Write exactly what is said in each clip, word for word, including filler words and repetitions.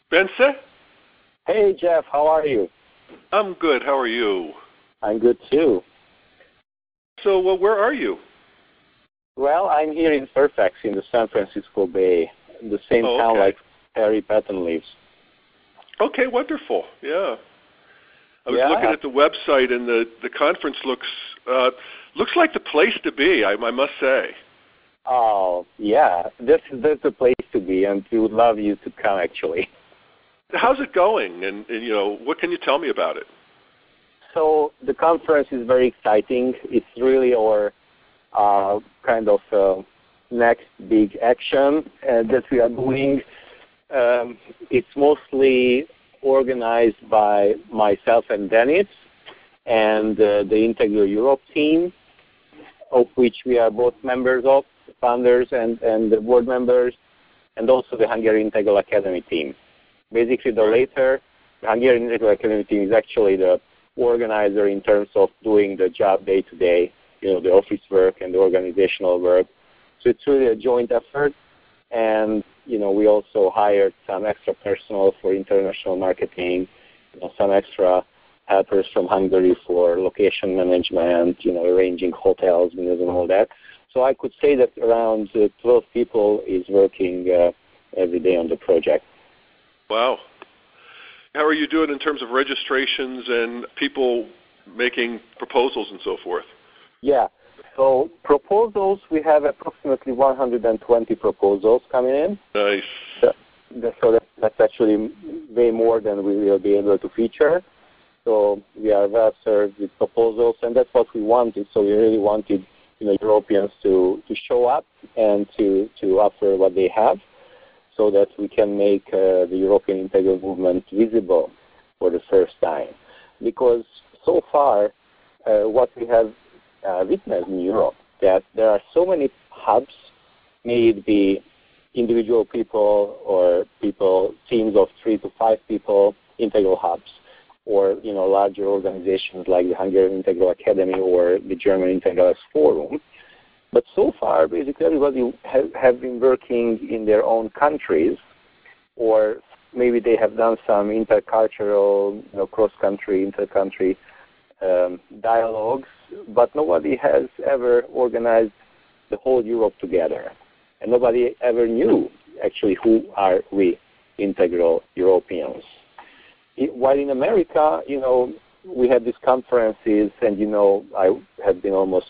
Bence? Hey, Jeff, how are you? I'm good. How are you? I'm good, too. So, well, where are you? Well, I'm here in Fairfax in the San Francisco Bay, in the same oh, town okay. like Harry Patton lives. Okay, wonderful. Yeah. I was yeah. looking at the website, and the, the conference looks uh, looks like the place to be, I, I must say. Oh, yeah. This is this is the place to be, and we would love you to come, actually. How's it going, and, and you know, what can you tell me about it? So the conference is very exciting. It's really our uh, kind of uh, next big action uh, that we are doing. Um, it's mostly organized by myself and Dennis and uh, the Integral Europe team, of which we are both members of, founders and, and the board members, and also the Hungarian Integral Academy team. Basically, the later, the Hungarian Integral Academy team is actually the organizer in terms of doing the job day to day, you know, the office work and the organizational work. So it's really a joint effort. And, you know, we also hired some extra personnel for international marketing, you know, some extra helpers from Hungary for location management, you know, arranging hotels and all that. So I could say that around uh, twelve people is working uh, every day on the project. Wow. How are you doing in terms of registrations and people making proposals and so forth? Yeah. So proposals, we have approximately one hundred twenty proposals coming in. Nice. So, so that, that's actually way more than we will be able to feature. So we are well served with proposals, and that's what we wanted. So we really wanted, you know, Europeans to, to show up and to, to offer what they have, so that we can make uh, the European Integral Movement visible for the first time. Because so far, uh, what we have uh, witnessed in Europe, that there are so many hubs, may it be individual people or people, teams of three to five people, integral hubs, or, you know, larger organizations like the Hungarian Integral Academy or the German Integralist Forum. But so far, basically everybody have, have been working in their own countries, or maybe they have done some intercultural, you know, cross-country, inter-country um, dialogues, but nobody has ever organized the whole Europe together. And nobody ever knew, actually, who are we, integral Europeans. It, while in America, you know, we had these conferences, and, you know, I have been almost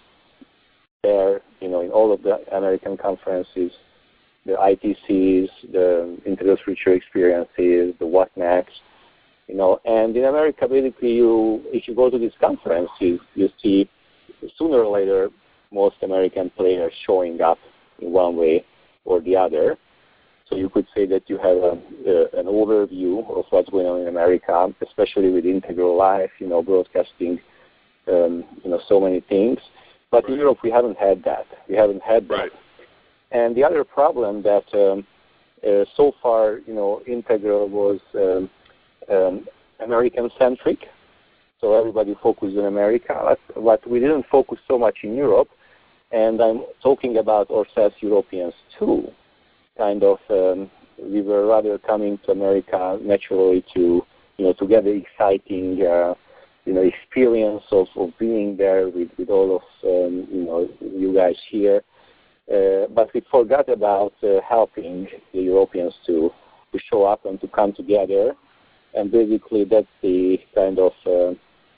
there, you know, in all of the American conferences, the I T Cs, the Integral Future Experiences, the What Next, you know, and in America, basically, you, if you go to these conferences, you see sooner or later most American players showing up in one way or the other. So you could say that you have a, a, an overview of what's going on in America, especially with Integral Life, you know, broadcasting, um, you know, so many things. But right. in Europe, we haven't had that. We haven't had that. Right. And the other problem that um, uh, so far, you know, Integral was um, um, American-centric. So everybody focused on America, but we didn't focus so much in Europe. And I'm talking about ourselves Europeans too. Kind of, um, we were rather coming to America naturally to, you know, to get the exciting, uh, you know, experience of, of being there with, with all of, um, you know, you guys here. Uh, but we forgot about uh, helping the Europeans to, to show up and to come together. And basically that's the kind of, uh,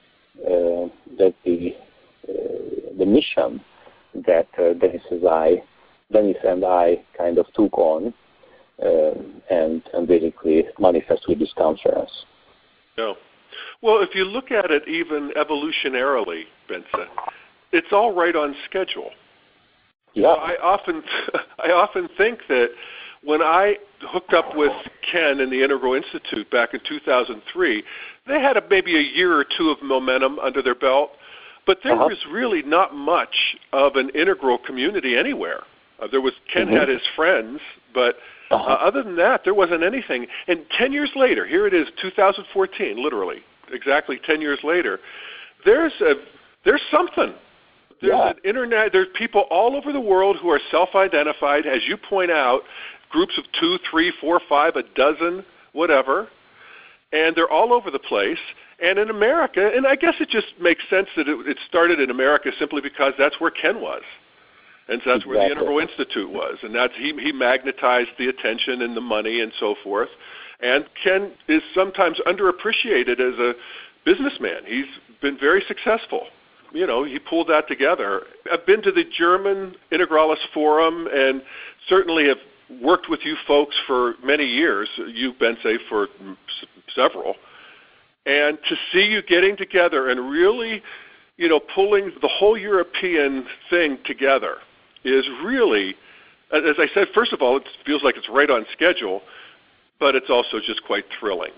uh, that the, uh, the mission that uh, Dennis and I, Dennis and I kind of took on uh, and, and basically manifest with this conference. Yeah. Well, if you look at it even evolutionarily, Bence, it's all right on schedule. Yeah. I often, I often think that when I hooked up with Ken and the Integral Institute back in two thousand three, they had a, maybe a year or two of momentum under their belt, but there uh-huh. was really not much of an integral community anywhere. Uh, there was Ken mm-hmm. had his friends, but uh-huh. uh, other than that, there wasn't anything. And ten years later, here it is, two thousand fourteen, literally, exactly ten years later, there's a there's something. There's yeah. an internet. There's people all over the world who are self-identified, as you point out, groups of two, three, four, five, a dozen whatever, and they're all over the place. And in America, and I guess it just makes sense that it, it started in America simply because that's where Ken was. And so that's exactly. where the Integral Institute was. And that's he, he magnetized the attention and the money and so forth. And Ken is sometimes underappreciated as a businessman. He's been very successful. You know, he pulled that together. I've been to the German Integralis Forum and certainly have worked with you folks for many years, you, Bensei, for several. And to see you getting together and really, you know, pulling the whole European thing together is really, as I said, first of all, it feels like it's right on schedule, but it's also just quite thrilling.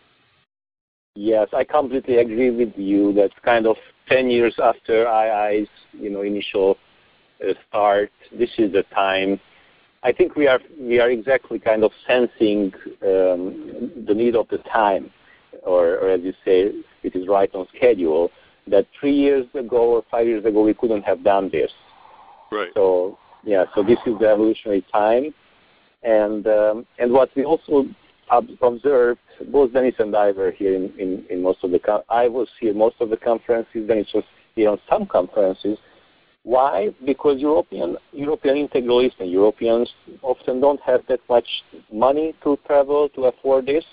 Yes, I completely agree with you. That's kind of ten years after I I's, you know, initial uh, start. This is the time. I think we are we are exactly kind of sensing um, the need of the time. Or, or as you say, it is right on schedule, that three years ago or five years ago we couldn't have done this. Right. So, yeah, so this is the evolutionary time. And um, and what we also observed, both Dennis and I were here in, in, in most of the, com- I was here most of the conferences, Dennis was here on some conferences. Why? Because European European integralists and Europeans often don't have that much money to travel to afford this.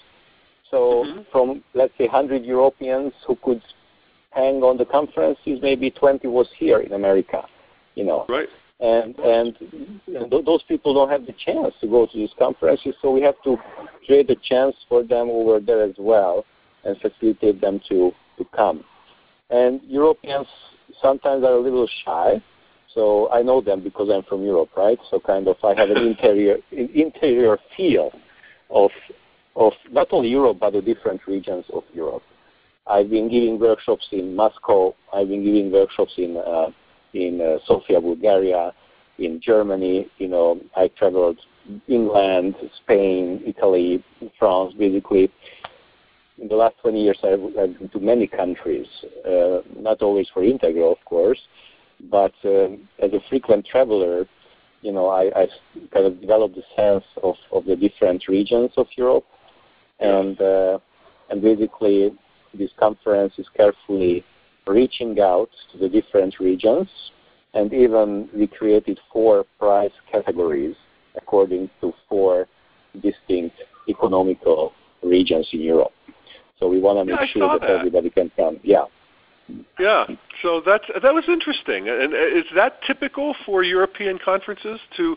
So mm-hmm. from, let's say, one hundred Europeans who could hang on the conferences, maybe twenty was here in America, you know. Right. And, and and th- those people don't have the chance to go to these conferences, so we have to create a chance for them over there as well and facilitate them to, to come. And Europeans sometimes are a little shy, so I know them because I'm from Europe, right? So kind of I have an interior interior feel of of not only Europe, but the different regions of Europe. I've been giving workshops in Moscow. I've been giving workshops in uh, in uh, Sofia, Bulgaria, in Germany. You know, I traveled England, Spain, Italy, France, basically. In the last twenty years, I've, I've been to many countries, uh, not always for Integral, of course, but um, as a frequent traveler, you know, I, I kind of developed a sense of, of the different regions of Europe. And uh, and basically, this conference is carefully reaching out to the different regions, and even we created four prize categories according to four distinct economical regions in Europe. So we want to make yeah, sure that, that everybody can come. Yeah. Yeah. So that's that was interesting. And is that typical for European conferences to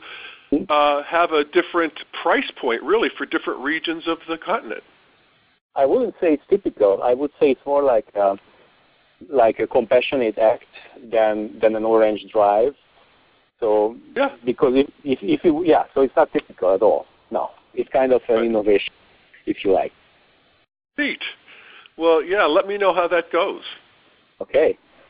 Uh, have a different price point, really, for different regions of the continent? I wouldn't say it's typical. I would say it's more like a, like a compassionate act than than an orange drive. So yeah, because if if, if you yeah, so it's not typical at all. No, it's kind of an right. innovation, if you like. Neat. Well, yeah. Let me know how that goes. Okay.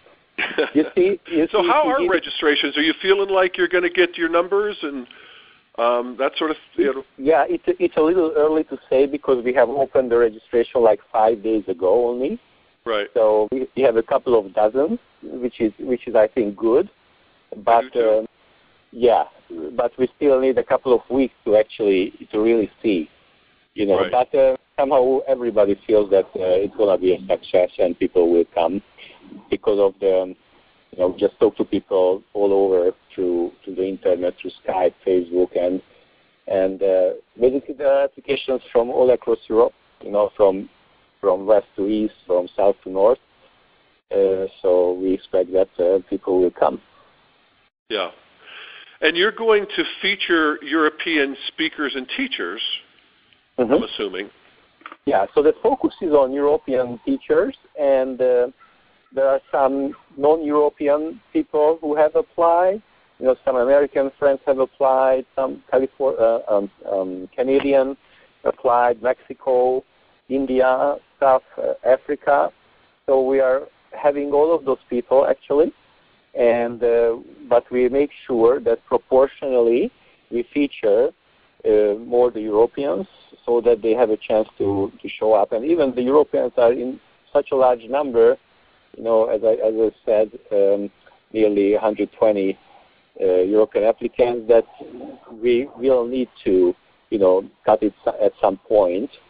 You see. You so see, how you are see, registrations? Are you feeling like you're going to get your numbers and Um, that sort of, you know. Yeah, it's it's a little early to say because we have opened the registration like five days ago only. Right. So we, we have a couple of dozens, which is which is I think good. But uh, yeah, but we still need a couple of weeks to actually to really see, you know. Right. But uh, somehow everybody feels that uh, it's going to be a success and people will come because of the. You know, just talk to people all over through through the internet, through Skype, Facebook, and and uh, basically there are applications from all across Europe. You know, from from west to east, from south to north. Uh, so we expect that uh, people will come. Yeah, and you're going to feature European speakers and teachers. Mm-hmm. I'm assuming. Yeah. So the focus is on European teachers and. Uh, There are some non-European people who have applied. You know, some American friends have applied, some California, uh, um, um, Canadian applied, Mexico, India, South uh, Africa. So we are having all of those people actually, and uh, but we make sure that proportionally we feature uh, more the Europeans so that they have a chance to, to show up. And even the Europeans are in such a large number. You know, as I, as I said, um, nearly one hundred twenty uh, European applicants that we will need to, you know, cut it at some point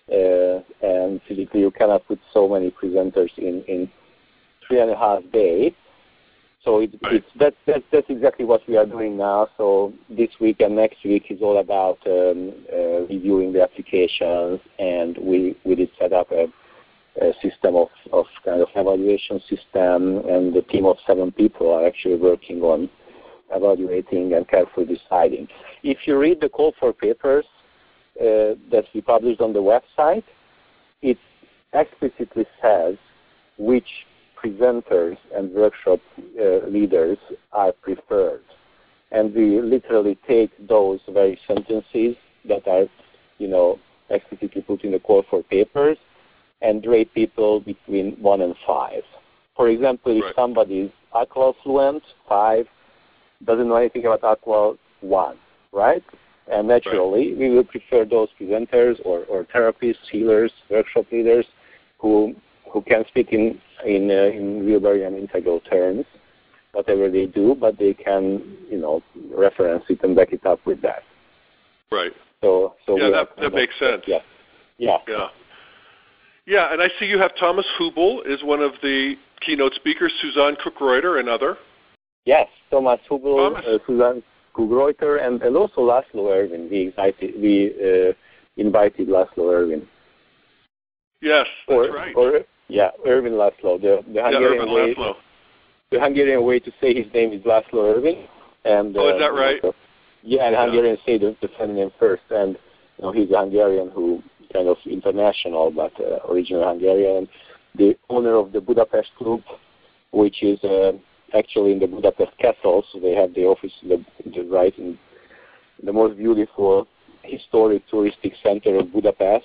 uh, and physically you cannot put so many presenters in, in three and a half days. So it, right. it's that, that, that's exactly what we are doing now. So this week and next week is all about um, uh, reviewing the applications, and we, we did set up a, a system of, of kind of evaluation system, and the team of seven people are actually working on evaluating and carefully deciding. If you read the call for papers uh, that we published on the website, it explicitly says which presenters and workshop uh, leaders are preferred. And we literally take those very sentences that are, you know, explicitly put in the call for papers and rate people between one and five. For example, if right. somebody is Aqua fluent, five, doesn't know anything about Aqua, one, right? And naturally, right. we will prefer those presenters or, or therapists, healers, workshop leaders who who can speak in in, uh, in Wheelbarrian integral terms, whatever they do, but they can, you know, reference it and back it up with that. Right. So, so yeah, that, that makes sense. Yeah. Yeah. Yeah. Yeah, and I see you have Thomas Hubel is one of the keynote speakers, Suzanne Cook-Reuter, another. Yes, Thomas Hubel, Thomas. Uh, Suzanne Cook-Reuter, and, and also Laszlo Ervin. We invited, we uh, invited Laszlo Ervin. Yes, that's or, right. Or, yeah, Ervin Laszlo. The, the Hungarian yeah, Ervin way, Laszlo. The Hungarian way to say his name is Laszlo Ervin. And, oh, is uh, that right? Also, yeah, and yeah. Hungarians say the, the feminine first. And you know, he's a Hungarian who kind of international, but uh, original Hungarian. The owner of the Budapest Club, which is uh, actually in the Budapest Castle. So they have the office the, the right in the most beautiful historic touristic center of Budapest.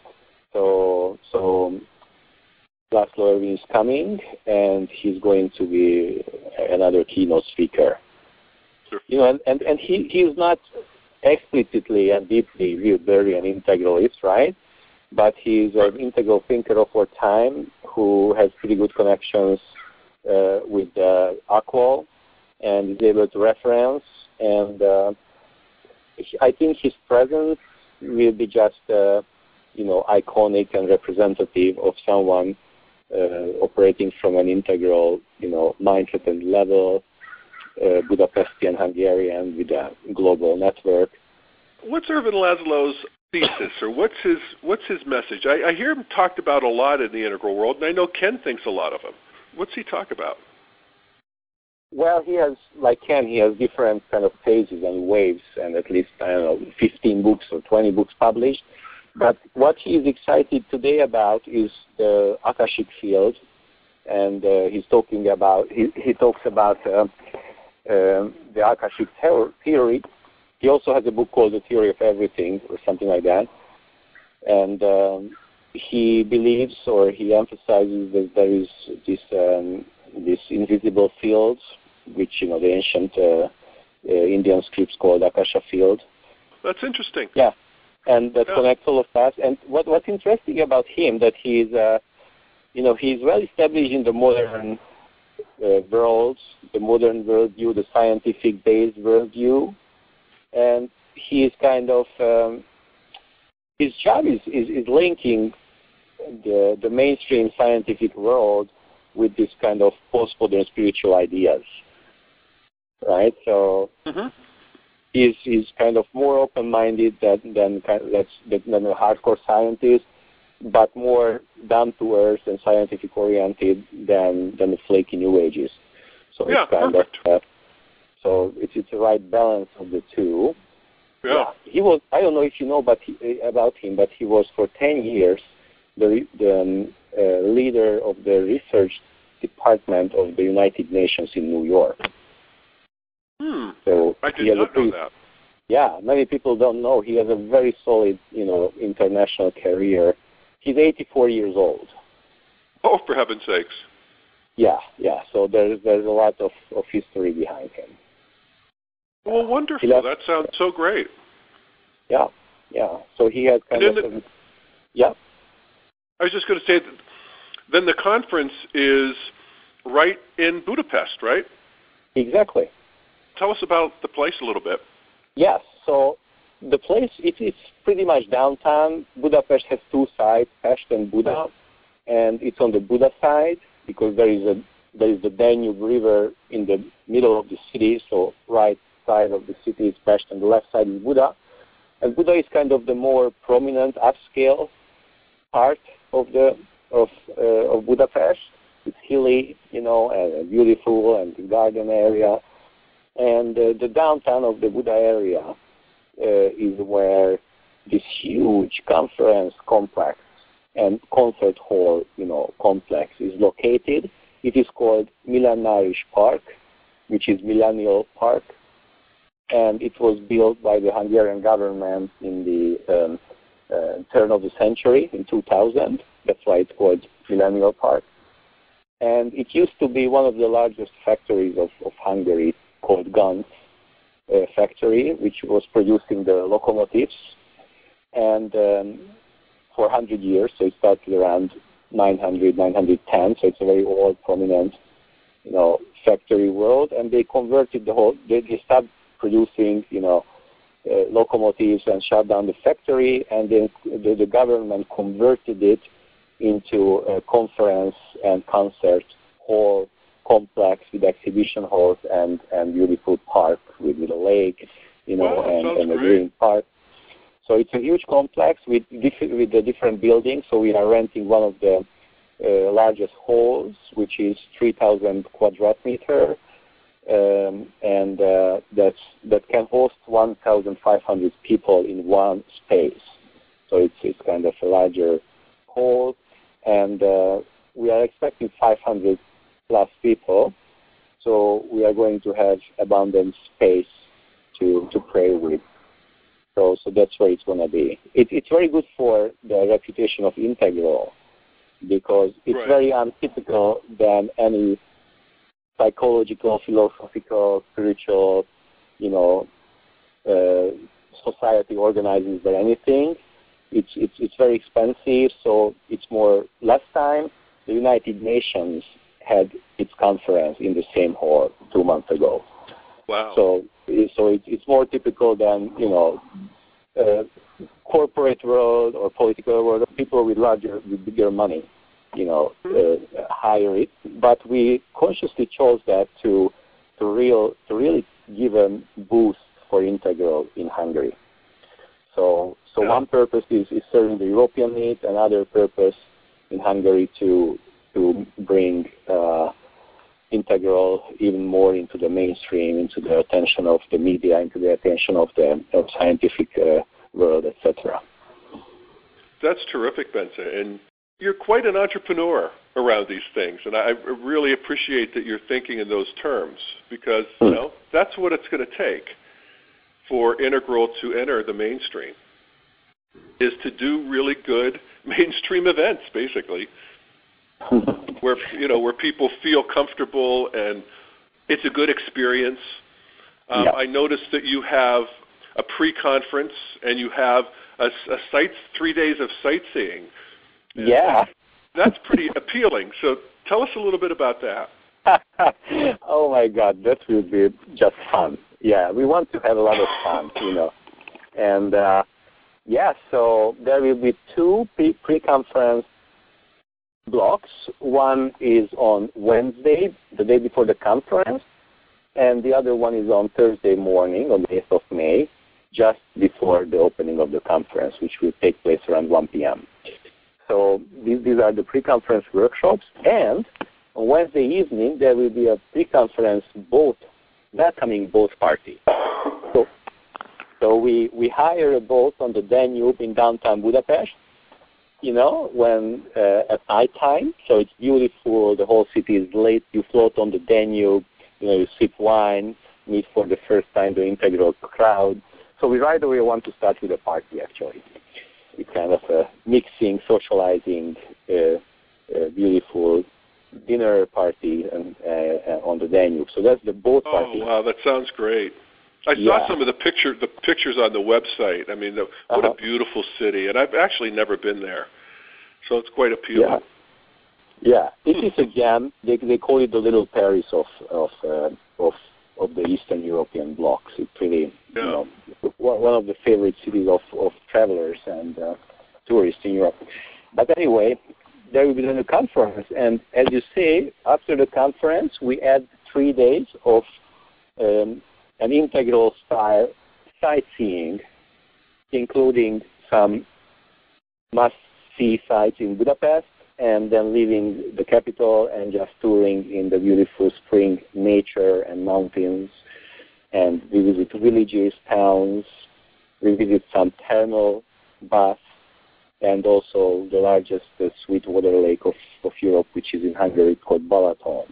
So, so Laszlo Ervin is coming, and he's going to be another keynote speaker. Sure. You know, and, and, and he, he is not explicitly and deeply Wheelbarrian integralist, right? But he's an integral thinker of our time who has pretty good connections uh, with uh, Aqua and is able to reference. And uh, I think his presence will be just, uh, you know, iconic and representative of someone uh, operating from an integral, you know, mindset and level, uh, Budapestian Hungarian with a global network. What's Ervin Laszlo's thesis, or what's his what's his message? I, I hear him talked about a lot in the integral world, and I know Ken thinks a lot of him. What's he talk about? Well, he has, like Ken, he has different kind of phases and waves, and at least, I don't know, fifteen books or twenty books published. But what he is excited today about is the Akashic field, and uh, he's talking about, he, he talks about uh, uh, the Akashic theory. He also has a book called The Theory of Everything, or something like that. And um, he believes, or he emphasizes, that there is this um, this invisible field, which, you know, the ancient uh, uh, Indian scripts called Akasha field. That's interesting. Yeah, and that yeah. connects all of us. And what what's interesting about him, that he's, uh, you know, he's well established in the modern uh, world, the modern worldview, the scientific-based worldview. And he is kind of, um, his job is, is, is linking the, the mainstream scientific world with this kind of post-modern spiritual ideas, right? So mm-hmm. he's, he's kind of more open-minded than, than, than a hardcore scientist, but more down-to-earth and scientific-oriented than, than the flaky New Ages. So yeah, it's kind perfect. of... Uh, So it's it's the right balance of the two. Yeah. yeah. He was, I don't know if you know but he, about him, but he was for ten years the, the um, uh, leader of the research department of the United Nations in New York. Hmm. So I did he has not a pretty, know that. Yeah, many people don't know. He has a very solid, you know, international career. He's eighty-four years old. Oh, for heaven's sakes. Yeah, yeah. So there's there's a lot of, of history behind him. Well, wonderful. Left, that sounds so great. Yeah, yeah. So he had kind and of, the, a, yeah. I was just going to say, that then the conference is right in Budapest, right? Exactly. Tell us about the place a little bit. Yes. So the place, it, it's pretty much downtown. Budapest has two sides, Pest and Buda, and it's on the Buda side because there is a there is the Danube River in the middle of the city, so right side of the city is Pest and the left side is Buda. And Buda is kind of the more prominent upscale part of the of uh, of Budapest. It's hilly, you know, and beautiful, and the garden area. And uh, the downtown of the Buda area uh, is where this huge conference complex and concert hall, you know, complex is located. It is called Millenarius Park, which is Millennial Park, and it was built by the Hungarian government in the um, uh, turn of the century in two thousand. That's why it's called Millennial Park. And it used to be one of the largest factories of, of Hungary, called Ganz uh, factory, which was producing the locomotives. And um, for one hundred years, so it started around nine hundred, nine ten, so it's a very old, prominent, you know, factory world. And they converted the whole, they, they stopped producing, you know, uh, locomotives and shut down the factory, and then the, the government converted it into a conference and concert hall complex with exhibition halls and, and beautiful park with, with a lake, you know, wow, and, and a great. green park. So it's a huge complex with diff- with the different buildings. So we are renting one of the uh, largest halls, which is three thousand quadrat meter, um, and uh, that's that can host one thousand five hundred people in one space. So it's it's kind of a larger hall. And uh, we are expecting five hundred plus people, so we are going to have abundant space to, to pray with. So, so that's where it's going to be. It, it's very good for the reputation of Integral because it's right. very untypical than any psychological, philosophical, spiritual, you know, uh, society organizes or anything. It's, it's it's very expensive, so it's more less time. The United Nations had its conference in the same hall two months ago. Wow. So so it, it's more typical than, you know, uh, corporate world or political world. People with larger, with bigger money, you know, uh, hire it. But we consciously chose that to to real to really give a boost for Integral in Hungary. So. So yeah. one purpose is, is serving the European needs, another purpose in Hungary to to bring uh, Integral even more into the mainstream, into the attention of the media, into the attention of the of scientific uh, world, et cetera. That's terrific, Bence. And you're quite an entrepreneur around these things, and I really appreciate that you're thinking in those terms because you know that's what it's going to take for Integral to enter the mainstream. Is to do really good mainstream events, basically, where you know where people feel comfortable and it's a good experience. Um, yeah. I noticed that you have a pre-conference and you have a, a sites three days of sightseeing. And yeah, that's pretty appealing. So tell us a little bit about that. Oh my God, that will be just fun. Yeah, we want to have a lot of fun, you know, and. Uh, Yeah, so there will be two pre- pre-conference blocks. One is on Wednesday, the day before the conference, and the other one is on Thursday morning, on the eighth of May, just before the opening of the conference, which will take place around one p.m. So these, these are the pre-conference workshops, and on Wednesday evening, there will be a pre-conference boat, welcoming boat party. So So we, we hire a boat on the Danube in downtown Budapest, you know, when uh, at night time. So it's beautiful. The whole city is lit. You float on the Danube. You know, you sip wine, meet for the first time the Integral crowd. So we right away want to start with a party, actually. It's kind of a mixing, socializing, uh, uh, beautiful dinner party and, uh, on the Danube. So that's the boat party. Oh, wow, that sounds great. I Yeah. saw some of the picture, the pictures on the website. I mean, the, what uh-huh. a beautiful city, and I've actually never been there, so it's quite appealing. Yeah, yeah. It is a gem. They they call it the little Paris of of uh, of of the Eastern European blocks. It's really, yeah. you know, one of the favorite cities of, of travelers and uh, tourists in Europe. But anyway, there will be the conference, and as you say, after the conference, we add three days of um, an integral style sightseeing, including some must-see sites in Budapest, and then leaving the capital and just touring in the beautiful spring nature and mountains. And we visit villages, towns, we visit some thermal baths, and also the largest uh, sweetwater lake of, of Europe, which is in Hungary, called Balaton.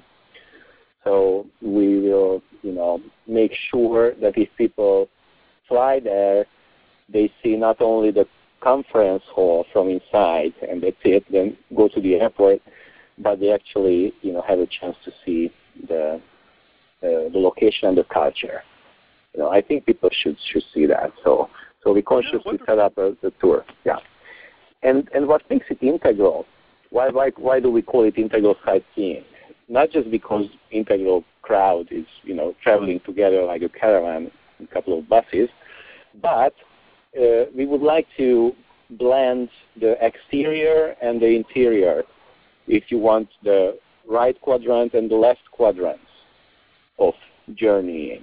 So we will, you know, make sure that if people fly there, they see not only the conference hall from inside, and that's it, then go to the airport, but they actually, you know, have a chance to see the uh, the location and the culture. You know, I think people should should see that. So so we consciously yeah, set up a, the tour. Yeah. And and what makes it integral? Why why why do we call it integral sightseeing? Not just because integral crowd is, you know, traveling together like a caravan, a couple of buses, but Uh, we would like to blend the exterior and the interior, if you want, the right quadrant and the left quadrant of journeying.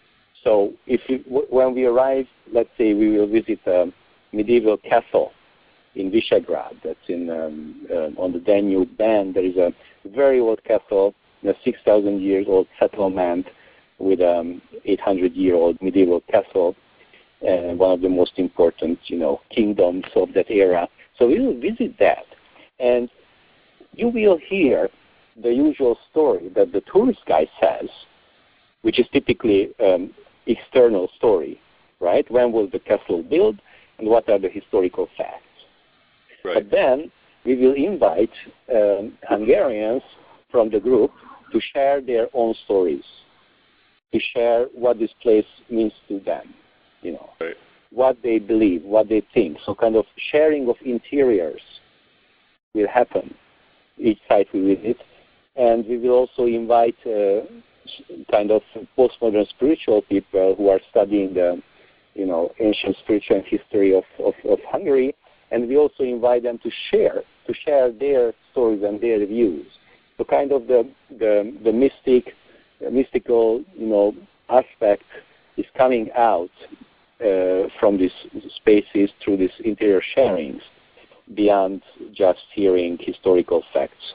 So if you, w- when we arrive, let's say we will visit a medieval castle in Visegrad, that's in um, uh, on the Danube band. There is a very old castle, a six thousand years old settlement with an eight hundred year old medieval castle, and one of the most important, you know, kingdoms of that era. So we will visit that, and you will hear the usual story that the tourist guide says, which is typically um, external story, right? When was the castle built, and what are the historical facts? Right. But then we will invite um, Hungarians from the group to share their own stories, to share what this place means to them. You know, right. What they believe, what they think. So kind of sharing of interiors will happen each site we visit. And we will also invite uh, kind of postmodern spiritual people who are studying the, you know, ancient spiritual history of, of, of Hungary. And we also invite them to share, to share their stories and their views. So kind of the, the, the mystic, the mystical, you know, aspect is coming out Uh, from these spaces through these interior sharings, beyond just hearing historical facts.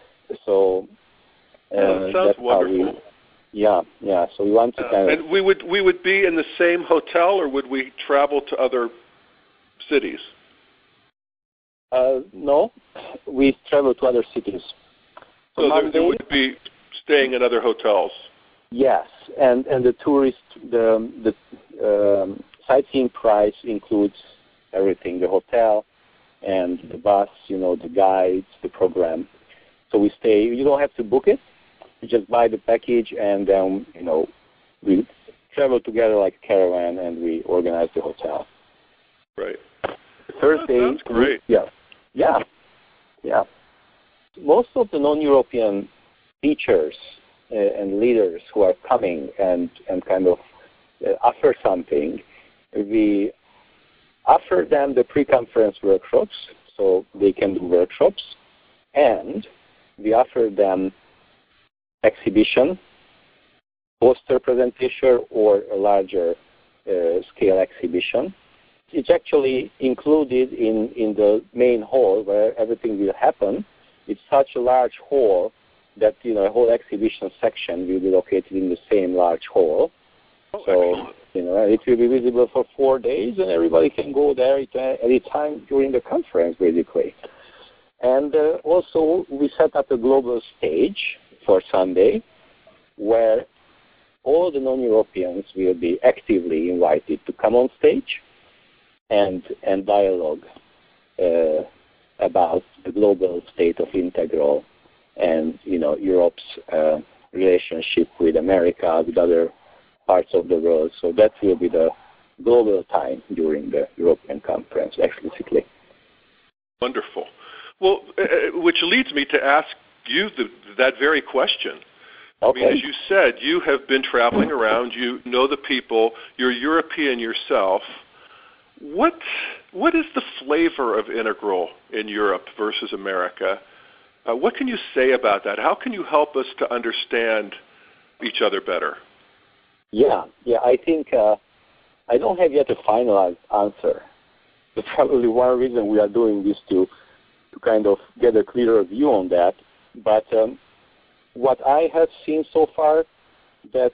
So uh, yeah, that sounds that's wonderful. How we, yeah, yeah. So we want to uh, kind of. And we would we would be in the same hotel, or would we travel to other cities? Uh, no, we travel to other cities. So, so Monday, there, there would be staying in other hotels. Yes, and and the tourist the the um, sightseeing price includes everything: the hotel and the bus, you know, the guides, the program. So we stay. You don't have to book it. You just buy the package, and then you know we travel together like a caravan, and we organize the hotel. Right. Thursday. Well, that sounds great. We, yeah, yeah, yeah. Most of the non-European teachers uh, and leaders who are coming and and kind of uh, offer something, we offer them the pre-conference workshops, so they can do workshops, and we offer them exhibition, poster presentation, or a larger uh, scale exhibition. It's actually included in, in the main hall where everything will happen. It's such a large hall that, you know, a whole exhibition section will be located in the same large hall. Oh, so, excellent. you know, it will be visible for four days, and everybody can go there at any time during the conference, basically. And uh, also, we set up a global stage for Sunday where all the non-Europeans will be actively invited to come on stage and and dialogue uh, about the global state of Integral and, you know, Europe's uh, relationship with America, with other parts of the world. So that will be the global time during the European conference, explicitly. Wonderful. Well, uh, which leads me to ask you the, that very question. Okay. I mean, as you said, you have been traveling around. You know the people. You're European yourself. What what is the flavor of Integral in Europe versus America? Uh, what can you say about that? How can you help us to understand each other better? Yeah, yeah. I think uh, I don't have yet a finalized answer. That's probably one reason we are doing this to to kind of get a clearer view on that. But um, what I have seen so far, that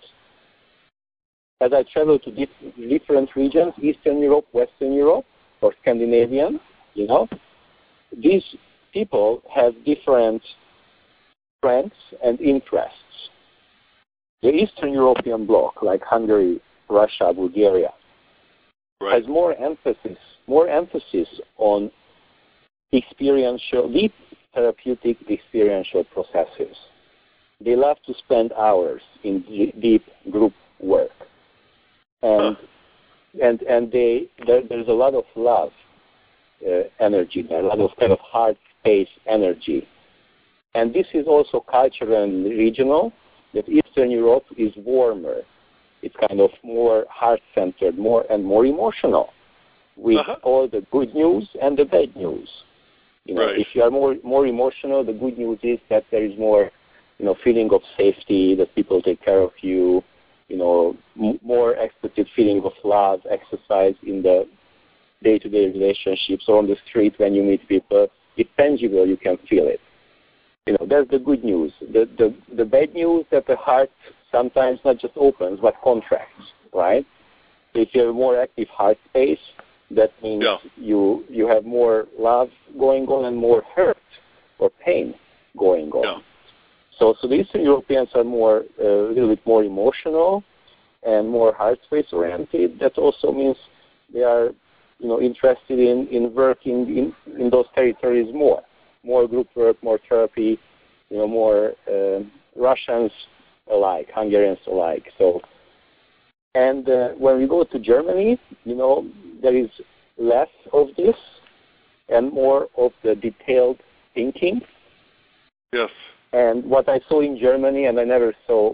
as I travel to dif- different regions, Eastern Europe, Western Europe, or Scandinavian, you know, these people have different strengths and interests. The Eastern European bloc, like Hungary, Russia, Bulgaria, right, has more emphasis, more emphasis on experiential, deep therapeutic experiential processes. They love to spend hours in d- deep group work, and huh. and and they there, there's a lot of love uh, energy there, a lot of kind of hard space energy, and this is also cultural and regional. That Eastern Europe is warmer. It's kind of more heart-centered, more and more emotional, with uh-huh. all the good news and the bad news. You know, right. If you are more more emotional, the good news is that there is more, you know, feeling of safety, that people take care of you, you know, m- more explicit feeling of love, exercise in the day-to-day relationships or on the street when you meet people. It's tangible, you can feel it. You know, that's the good news. The, the the bad news that the heart sometimes not just opens but contracts, right? If you have a more active heart space, that means yeah. you you have more love going on and more hurt or pain going on. Yeah. So so the Eastern Europeans are more uh, a little bit more emotional and more heart space oriented. That also means they are, you know, interested in, in working in, in those territories more. More group work, more therapy, you know, more uh, Russians alike, Hungarians alike. So, and uh, when we go to Germany, you know, there is less of this and more of the detailed thinking. Yes. And what I saw in Germany, and I never saw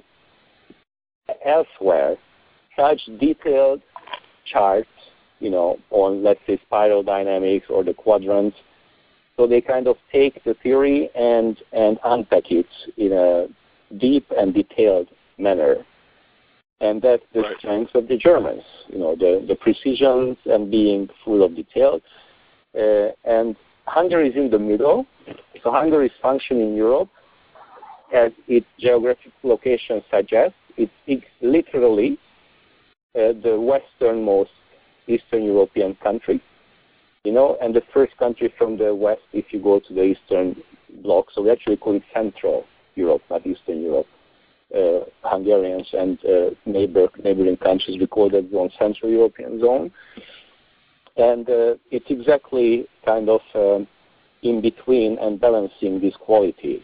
elsewhere, such detailed charts, you know, on, let's say, spiral dynamics or the quadrants. So they kind of take the theory and, and unpack it in a deep and detailed manner. And that's the right. strength of the Germans, you know, the, the precision and being full of detail. Uh, and Hungary is in the middle. So Hungary is functioning in Europe as its geographic location suggests. It's, it's literally uh, the westernmost Eastern European country. You know, and the first country from the west, if you go to the Eastern Bloc, so we actually call it Central Europe, not Eastern Europe. Uh, Hungarians and uh, neighbor, neighboring countries, we call that zone Central European zone. And uh, it's exactly kind of um, in between and balancing these qualities.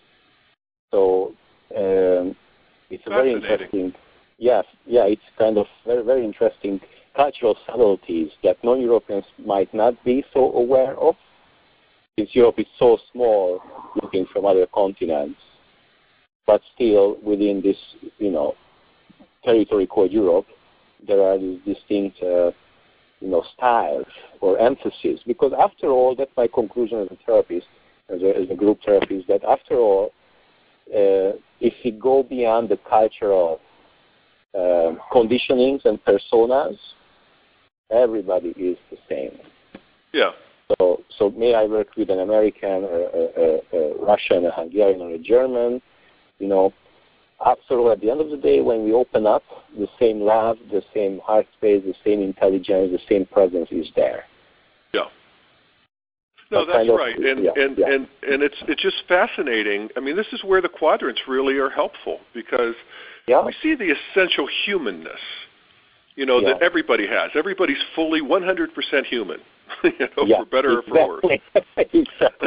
So um, it's a very interesting, yes, yeah, it's kind of very, very interesting cultural subtleties that non-Europeans might not be so aware of, since Europe is so small looking from other continents, but still within this, you know, territory called Europe, there are these distinct, uh, you know, styles or emphasis. Because after all, that's my conclusion as a therapist, as a, as a group therapist, that after all, uh, if we go beyond the cultural uh, conditionings and personas, everybody is the same. Yeah. So, so may I work with an American, or a, a, a Russian, a Hungarian, or a German? You know, after all, at the end of the day, when we open up, the same love, the same heart space, the same intelligence, the same presence is there. Yeah. No, that's right, of, and yeah, and, yeah. and and it's it's just fascinating. I mean, this is where the quadrants really are helpful because yeah. we see the essential humanness. You know, yeah. that everybody has. Everybody's fully one hundred percent human, you know, yeah, for better exactly. or for worse. exactly.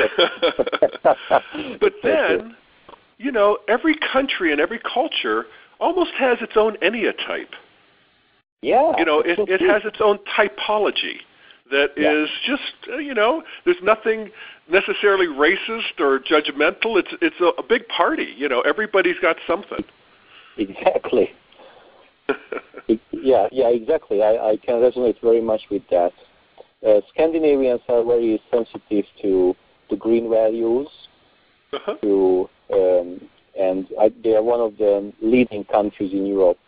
But then, you know, every country and every culture almost has its own enneatype. Yeah. You know, it, it has its own typology. that Yeah. is just, uh, you know, there's nothing necessarily racist or judgmental. It's it's a, a big party. You know, everybody's got something. Exactly. It- yeah, yeah, exactly. I, I can resonate very much with that. Uh, Scandinavians are very sensitive to to green values, uh-huh. to um, and I, they are one of the leading countries in Europe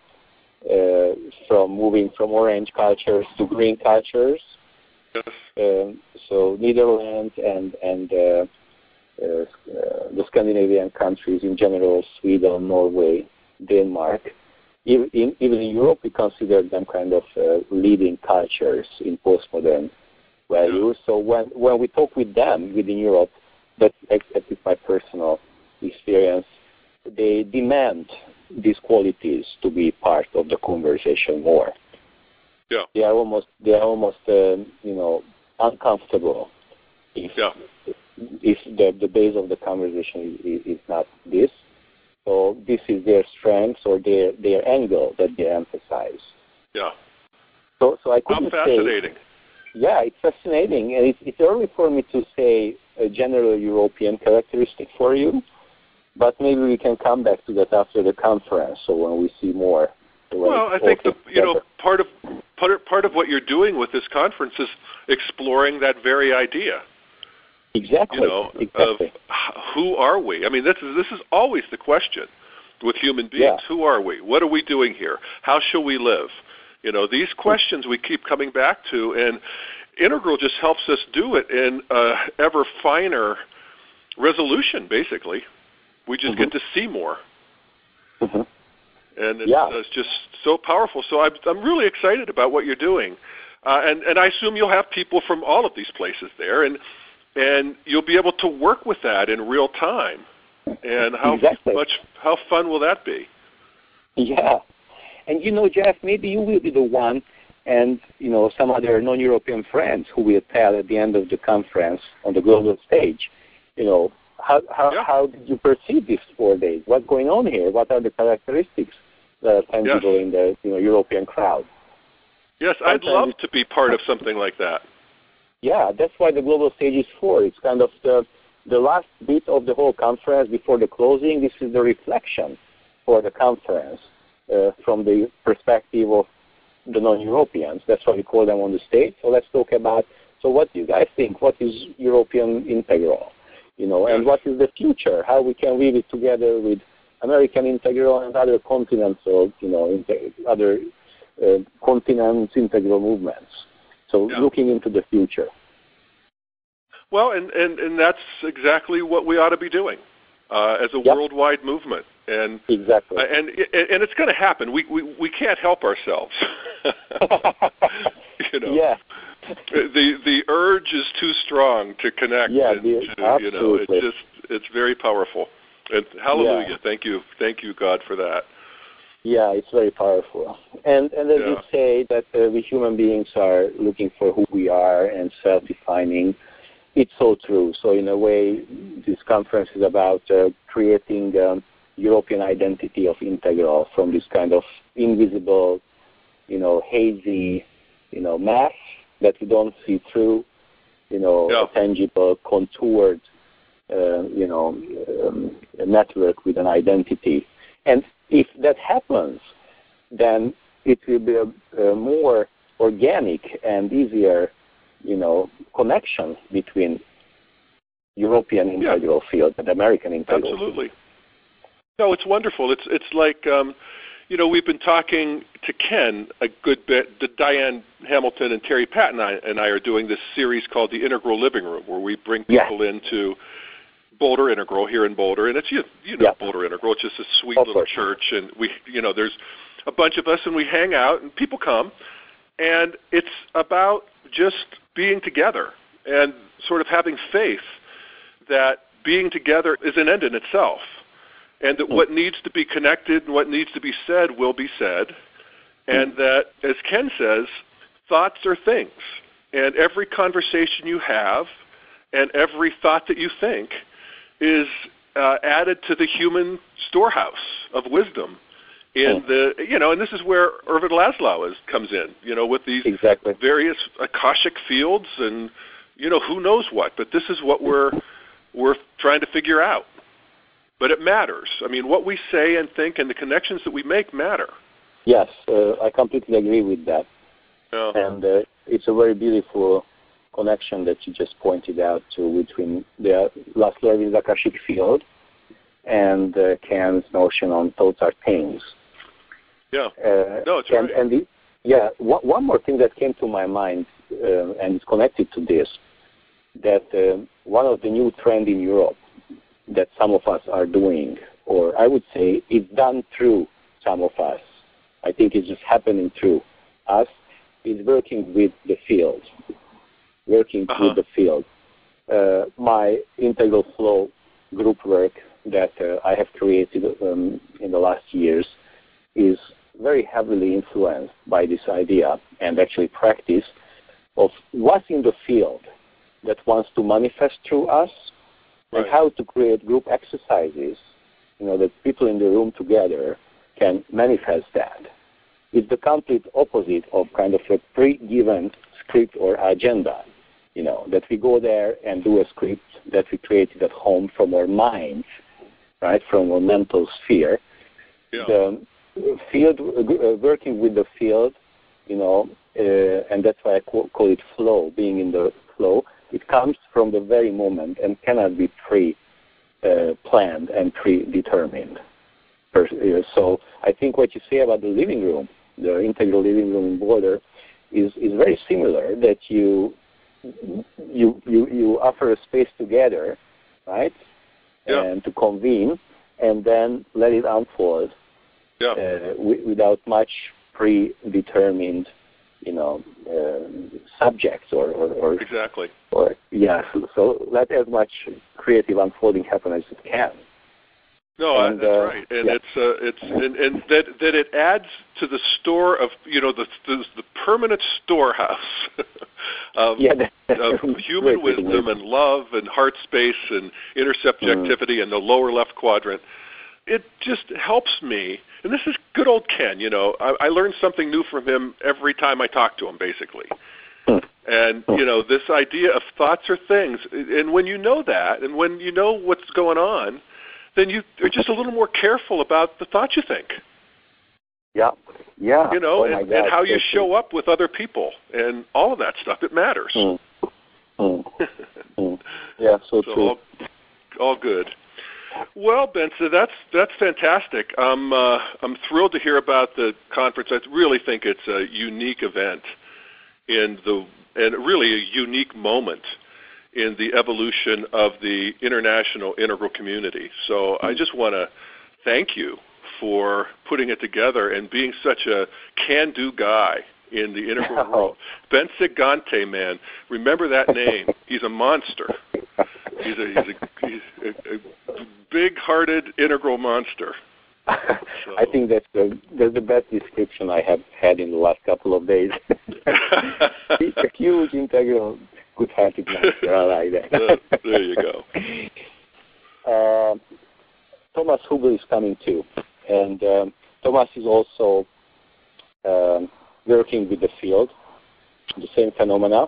uh, from moving from orange cultures to green cultures. Yes. Um, so Netherlands and and uh, uh, uh, the Scandinavian countries in general, Sweden, Norway, Denmark. Even in, even in Europe, we consider them kind of uh, leading cultures in postmodern values. Yeah. So when when we talk with them within Europe, that at least my personal experience, they demand these qualities to be part of the conversation more. Yeah. They are almost they are almost um, you know uncomfortable if Yeah. if the the base of the conversation is, is not this. So this is their strengths or their their angle that they emphasize. Yeah. So so I How couldn't fascinating. say. Yeah, it's fascinating, and it's, it's early for me to say a general European characteristic for you, but maybe we can come back to that after the conference. So when we see more. Well, I think the you know part of part of, part of what you're doing with this conference is exploring that very idea. Exactly. You know, exactly. of who are we? I mean, this is this is always the question with human beings. Yeah. Who are we? What are we doing here? How shall we live? You know, these questions we keep coming back to, and Integral just helps us do it in uh, ever finer resolution. Basically, we just Mm-hmm. get to see more. Mm-hmm. And it's, Yeah. uh, it's just so powerful. So I'm, I'm really excited about what you're doing. Uh, and, and I assume you'll have people from all of these places there, and and you'll be able to work with that in real time. And how Exactly. much, how fun will that be? Yeah. And you know, Jeff, maybe you will be the one and, you know, some other non-European friends who will tell at the end of the conference on the global stage, you know, how how, Yeah. how did you perceive these four days? What's going on here? What are the characteristics that are tangible Yes. in the you know European crowd? Yes, I'd Sometimes love to be part of something like that. Yeah, that's why the global stage is for. It's kind of the the last bit of the whole conference before the closing. This is the reflection for the conference uh, from the perspective of the non-Europeans. That's why we call them on the stage. So let's talk about, so what do you guys think? What is European Integral? You know, and Yes. what is the future? How we can weave it together with American Integral and other continental, you know, inter- other uh, continents integral movements. So Yeah. looking into the future. Well, and, and, and that's exactly what we ought to be doing uh, as a Yep. worldwide movement. And Exactly. uh, and and it's going to happen. We, we we can't help ourselves. you know. Yeah. The the urge is too strong to connect. Yeah, and the- to, you know, it's absolutely. just it's very powerful. And hallelujah! Yeah. Thank you, thank you, God, for that. Yeah, it's very powerful. And and as Yeah. you say that uh, we human beings are looking for who we are and self-defining, it's so true. So in a way, this conference is about uh, creating um, European identity of Integral from this kind of invisible, you know, hazy, you know, mass that we don't see through, you know, Yeah. a tangible, contoured, uh, you know, um, a network with an identity. And if that happens, then it will be a, a more organic and easier, you know, connection between European integral field and American integral Absolutely. field. No, it's wonderful. It's it's like um, you know, we've been talking to Ken a good bit. The Diane Hamilton and Terry Patton and I, and I are doing this series called the Integral Living Room, where we bring Yes. people into Boulder Integral here in Boulder, and it's you, you know Yeah. Boulder Integral. It's just a sweet Of little course. church, and we you know there's a bunch of us, and we hang out, and people come, and it's about just being together and sort of having faith that being together is an end in itself, and that what needs to be connected and what needs to be said will be said, and that, as Ken says, thoughts are things, and every conversation you have and every thought that you think is uh, added to the human storehouse of wisdom, in the, you know, and this is where Ervin Laszlo is, comes in, you know, with these exactly. various Akashic fields and, you know, who knows what. But this is what we're we're trying to figure out. But it matters. I mean, what we say and think and the connections that we make matter. Yes, uh, I completely agree with that. Yeah. And uh, it's a very beautiful connection that you just pointed out to between the Laszlo Ervin's Akashic field and uh, Ken's notion on thoughts are things. Yeah. Uh, no, it's and, right. And the, yeah, one, one more thing that came to my mind, uh, and it's connected to this, that uh, one of the new trends in Europe that some of us are doing, or I would say it's done through some of us, I think it's just happening through us, is working with the field, working uh-huh. with the field. Uh, my integral flow group work that uh, I have created um, in the last years is very heavily influenced by this idea and actually practice of what's in the field that wants to manifest through us, right. and how to create group exercises, you know, that people in the room together can manifest that. It's the complete opposite of kind of a pre-given script or agenda, you know, that we go there and do a script that we created at home from our minds, right, from our mental sphere. Yeah. The field, uh, working with the field, you know, uh, and that's why I call, call it flow, being in the flow. It comes from the very moment and cannot be pre-planned uh, and predetermined. So I think what you say about the living room, the integral living room in Boulder, is, is very similar, that you, you, you, you offer a space together, right, yeah. and to convene, and then let it unfold yeah. uh, w- without much predetermined, you know, uh, subjects or, or, or exactly. Or yeah, so, so let as much creative unfolding happen as it can. No, and, I, that's uh, right, and yeah. it's uh, it's and, and that that it adds to the store of, you know, the the, the permanent storehouse of, yeah, that, of human wisdom and love and heart space and inner subjectivity mm. and the lower left quadrant. It just helps me, and this is good old Ken. You know, I, I learn something new from him every time I talk to him, basically. Mm. And, you know, this idea of thoughts are things, and when you know that, and when you know what's going on, then you are just a little more careful about the thoughts you think. Yeah, yeah. You know, oh and, God, and how so you show true. up with other people, and all of that stuff. It matters. Mm. Mm. mm. Yeah, so, so true. All, all good. Well, Ben, so that's that's fantastic. I'm uh, I'm thrilled to hear about the conference. I really think it's a unique event in the and really a unique moment in the evolution of the international integral community. So I just want to thank you for putting it together and being such a can-do guy in the integral oh. world. Ben Sigante, man, remember that name. He's a monster. He's a, he's a, he's a, a big-hearted integral monster. So. I think that's the that's the best description I have had in the last couple of days. He's a huge integral, good-hearted monster. I like that. uh, there you go. Uh, Thomas Hubel is coming too, and um, Thomas is also um, working with the field, the same phenomena.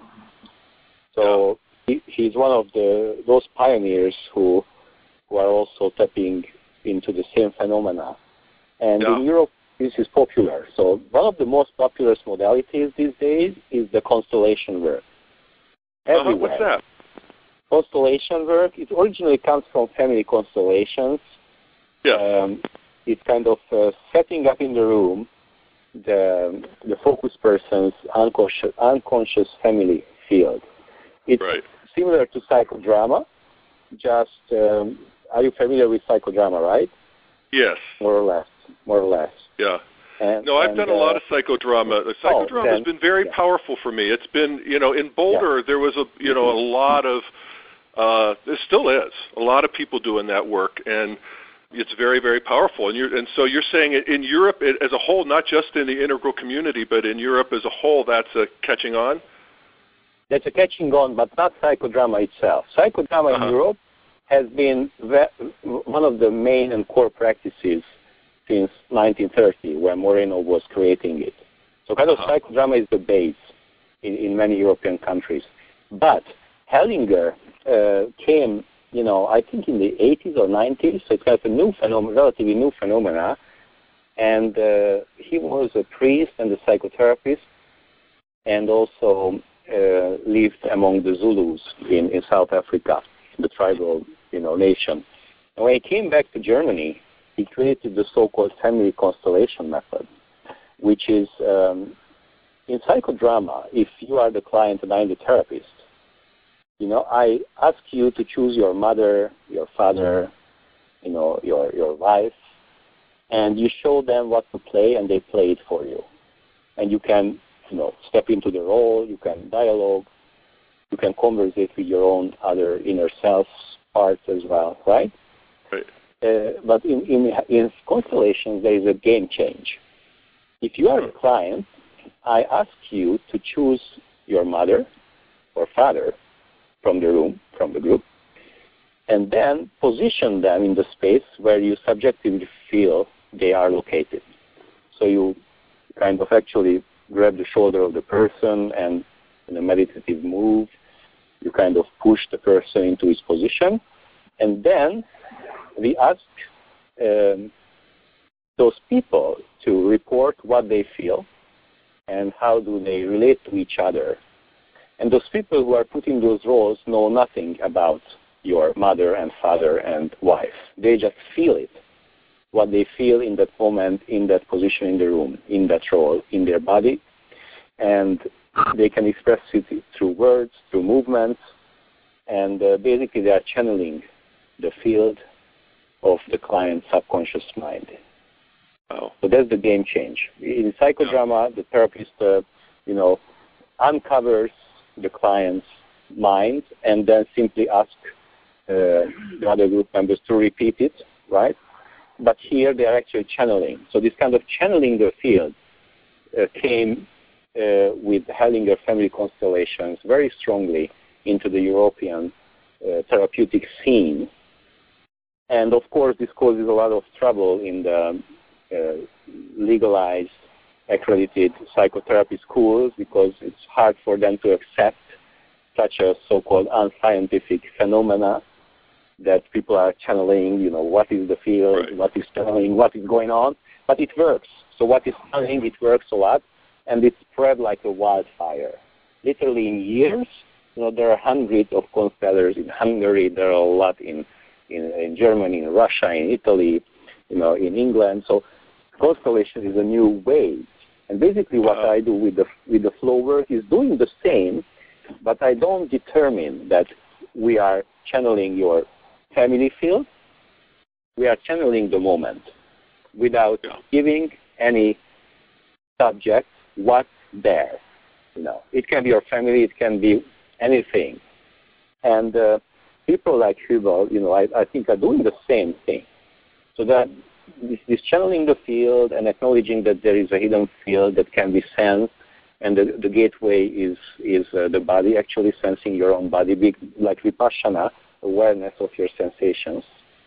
So yeah. he, he's one of the those pioneers who who are also tapping into the same phenomena. And yeah. in Europe, this is popular. So one of the most popular modalities these days is the constellation work. Uh-huh. What's that? Constellation work, it originally comes from family constellations. Yeah. Um, it's kind of uh, setting up in the room the, the focus person's unconscious, unconscious family field. It's right. similar to psychodrama, just... Um, are you familiar with psychodrama, right? Yes. More or less. More or less. Yeah. And, no, I've and, done a uh, lot of psychodrama. The psychodrama oh, then, has been very yeah. powerful for me. It's been, you know, in Boulder yeah. there was a, you know, a lot of, uh, there still is a lot of people doing that work, and it's very, very powerful. And you're, and so you're saying in Europe it, as a whole, not just in the integral community, but in Europe as a whole, that's a catching on. That's a catching on, but not psychodrama itself. Psychodrama uh-huh. in Europe has been ve- one of the main and core practices since nineteen thirty, when Moreno was creating it. So kind of uh-huh. psychodrama is the base in, in many European countries. But Hellinger uh, came, you know, I think in the eighties or nineties, so it's kind of a new phenomenon, relatively new phenomena. And uh, he was a priest and a psychotherapist, and also uh, lived among the Zulus in, in South Africa, the tribal, you know, nation. And when he came back to Germany, he created the so-called family constellation method, which is, um, in psychodrama, if you are the client and I'm the therapist, you know, I ask you to choose your mother, your father, you know, your, your wife, and you show them what to play, and they play it for you. And you can, you know, step into the role, you can dialogue, you can conversate with your own other inner self parts as well, right? Right. Uh, but in, in, in constellations, there is a game change. If you are the client, I ask you to choose your mother or father from the room, from the group, and then position them in the space where you subjectively feel they are located. So you kind of actually grab the shoulder of the person, and in a meditative move, you kind of push the person into his position, and then we ask um, those people to report what they feel and how do they relate to each other. And those people who are put in those roles know nothing about your mother and father and wife. They just feel it, what they feel in that moment, in that position in the room, in that role, in their body. And they can express it through words, through movements, and uh, basically they are channeling the field of the client's subconscious mind. Oh. So that's the game change. In psychodrama, yeah. the therapist, uh, you know, uncovers the client's mind and then simply asks uh, the other group members to repeat it, right? But here they are actually channeling. So this kind of channeling the field uh, came uh, with Hellinger family constellations very strongly into the European uh, therapeutic scene. And of course, this causes a lot of trouble in the uh, legalized, accredited psychotherapy schools because it's hard for them to accept such a so-called unscientific phenomena that people are channeling, you know, what is the field, right. what is channeling, what is going on. But it works. So what is channeling, it works a lot, and it spread like a wildfire. Literally in years, you know, there are hundreds of constellars in Hungary, there are a lot in In, in Germany, in Russia, in Italy, you know, in England. So constellation is a new way. And basically what uh, I do with the with the flow work is doing the same, but I don't determine that we are channeling your family field. We are channeling the moment without yeah. giving any subject what's there. You know, it can be your family, it can be anything. And uh, people like Hubel, you know, I, I think are doing the same thing. So that this, this channeling the field and acknowledging that there is a hidden field that can be sensed, and the, the gateway is is uh, the body, actually sensing your own body, big, like Vipassana, awareness of your sensations.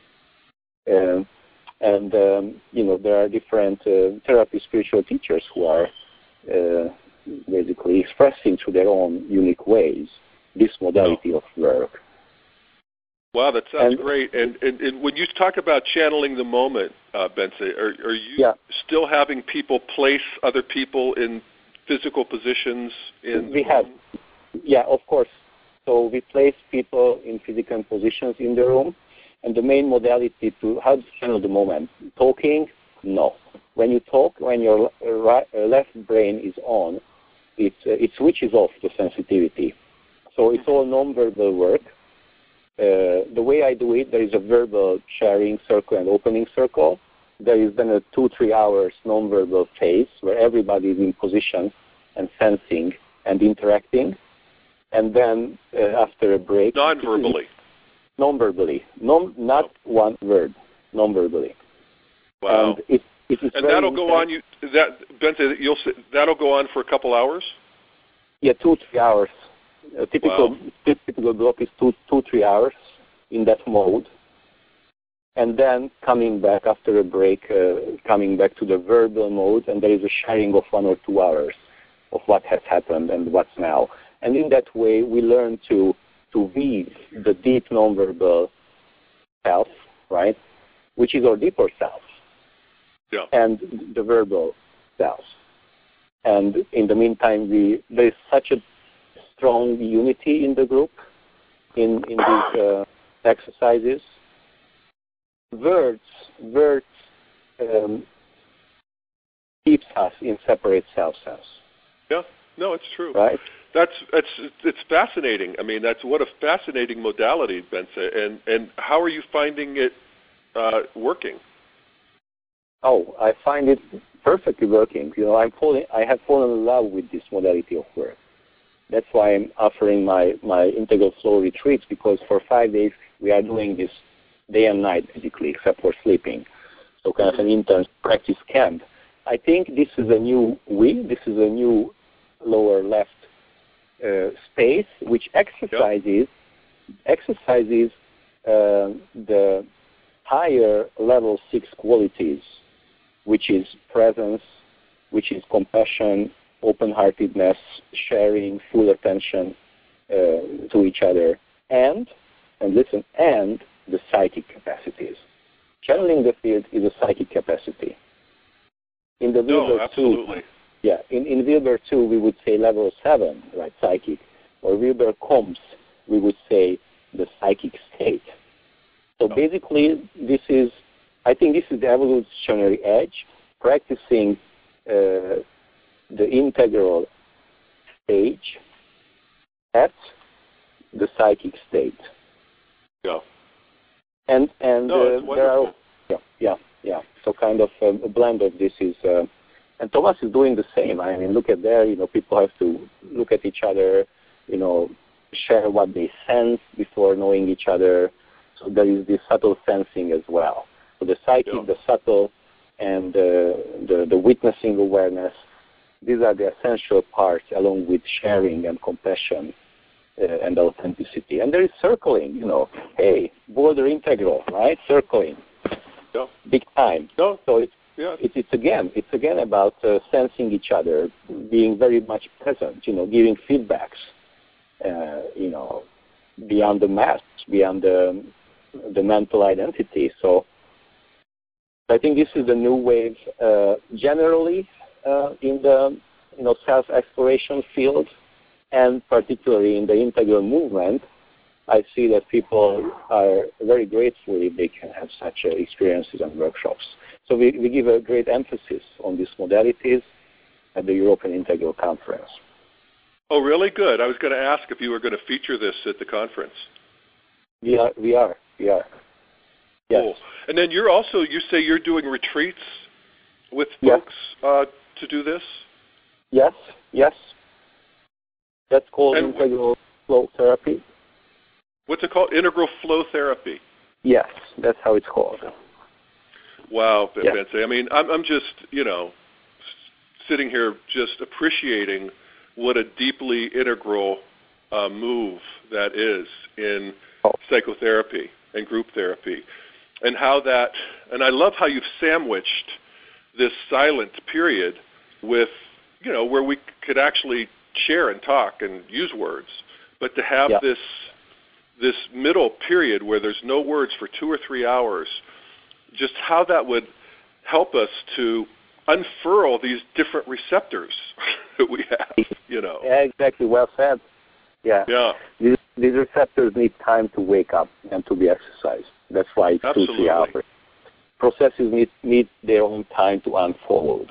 Um, and, um, you know, there are different uh, therapy spiritual teachers who are uh, basically expressing through their own unique ways this modality of work. Wow, that sounds and, great. And, and, and when you talk about channeling the moment, uh, Bence, are, are you yeah. still having people place other people in physical positions? In we have, yeah, of course. So we place people in physical positions in the room, and the main modality to how to channel the moment. Talking, no. When you talk, when your right, left brain is on, it uh, it switches off the sensitivity. So it's all non-verbal work. Uh, the way I do it, there is a verbal sharing circle and opening circle. There is then a two, three hours non-verbal phase where everybody is in position and sensing and interacting. And then uh, after a break... Non-verbally? Non-verbally. Non, not oh. one word. Non-verbally. Wow. And, it, it is and that'll go on, you, that, Bence, you'll, that'll go on for a couple hours? Yeah, two, three hours. A typical wow. typical block is two, two, three hours in that mode. and then coming back after a break, uh, coming back to the verbal mode, and there is a sharing of one or two hours of what has happened and what's now. And in that way, we learn to to weave the deep nonverbal self, right, which is our deeper self, yeah. and the verbal self. And in the meantime, we there is such a strong unity in the group in in these uh, exercises. Words, words um, keeps us in separate self-sense. Yeah, no, it's true. Right. That's it's it's fascinating. I mean, that's what a fascinating modality, Bence. And and how are you finding it uh, working? Oh, I find it perfectly working. You know, I'm falling. I have fallen in love with this modality of work. That's why I'm offering my my integral flow retreats, because for five days we are doing this day and night basically, except for sleeping. So kind of an intense practice camp. I think this is a new we. This is a new lower left uh, space which exercises yep. exercises uh, the higher level six qualities, which is presence, which is compassion, open-heartedness, sharing, full attention uh, to each other, and and listen, and the psychic capacities. Channeling the field is a psychic capacity. In the Wilber no, absolutely. two, yeah, in, in Wilber two we would say level seven, right, psychic, or Wilber Combs we would say the psychic state. So oh. basically, this is, I think this is the evolutionary edge, practicing uh, the integral stage at the psychic state. Yeah. And and no, uh, there are yeah yeah yeah. So kind of um, a blend of this is, uh, and Thomas is doing the same. I mean, look at there. You know, people have to look at each other. You know, share what they sense before knowing each other. So there is this subtle sensing as well. So the psychic, yeah. the subtle, and uh, the the witnessing awareness. These are the essential parts, along with sharing and compassion. Uh, and authenticity. And there is circling, you know, hey, border integral, right? Circling. Yeah. Big time. No. So it's, yeah. it's, it's again, it's again about uh, sensing each other, being very much present, you know, giving feedbacks, uh, you know, beyond the masks, beyond the, the mental identity. So I think this is the new wave uh, generally uh, in the, you know, self-exploration field. And particularly in the integral movement, I see that people are very grateful if they can have such uh, experiences and workshops. So we, we give a great emphasis on these modalities at the European Integral Conference. Oh, really? Good. I was going to ask if you were going to feature this at the conference. We are. We are. We are. Yes. Cool. And then you're also, you say you're doing retreats with folks yes. uh, to do this? Yes. Yes. That's called and integral flow therapy. What's it called? Integral flow therapy. Yes, that's how it's called. Wow, yeah. Bence. I mean, I'm, I'm just, you know, sitting here just appreciating what a deeply integral uh, move that is in oh. psychotherapy and group therapy, and how that, and I love how you've sandwiched this silent period with, you know, where we could actually share and talk and use words, but to have yeah. this this middle period where there's no words for two or three hours, just how that would help us to unfurl these different receptors that we have, you know. Yeah, exactly. Well said. Yeah. Yeah. These, these receptors need time to wake up and to be exercised. That's why it's two, three hours. Processes need, need their own time to unfold.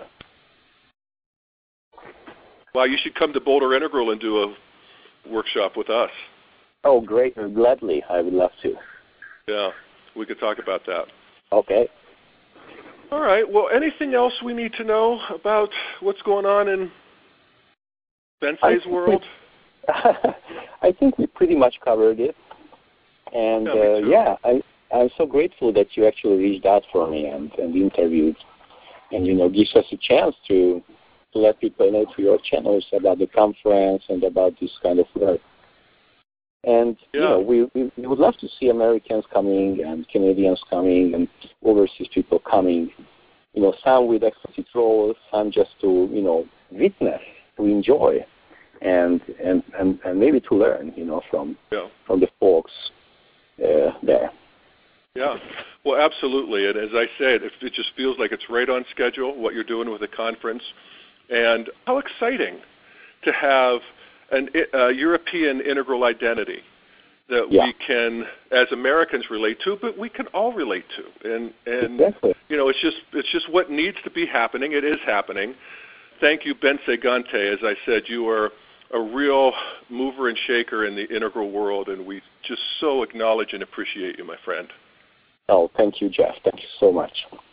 Well, you should come to Boulder Integral and do a workshop with us. Oh, great. Gladly. I would love to. Yeah, we could talk about that. Okay. All right. Well, anything else we need to know about what's going on in Bence's world? We, I think we pretty much covered it. And, yeah, uh, yeah I, I'm so grateful that you actually reached out for me and, and interviewed. And, you know, gives us a chance to to let people know through your channels about the conference and about this kind of work. And yeah. you know, we, we we would love to see Americans coming and Canadians coming and overseas people coming. You know, some with explicit roles, some just to you know witness, to enjoy, and and and, and maybe to learn. You know, from yeah. from the folks uh, there. Yeah, well, absolutely. And as I said, it, it just feels like it's right on schedule, what you're doing with the conference. And how exciting to have an uh, European integral identity that yeah. we can, as Americans, relate to, but we can all relate to. And, and exactly. you know, it's just, it's just what needs to be happening. It is happening. Thank you, Ben Segante. As I said, you are a real mover and shaker in the integral world, and we just so acknowledge and appreciate you, my friend. Oh, thank you, Jeff. Thank you so much.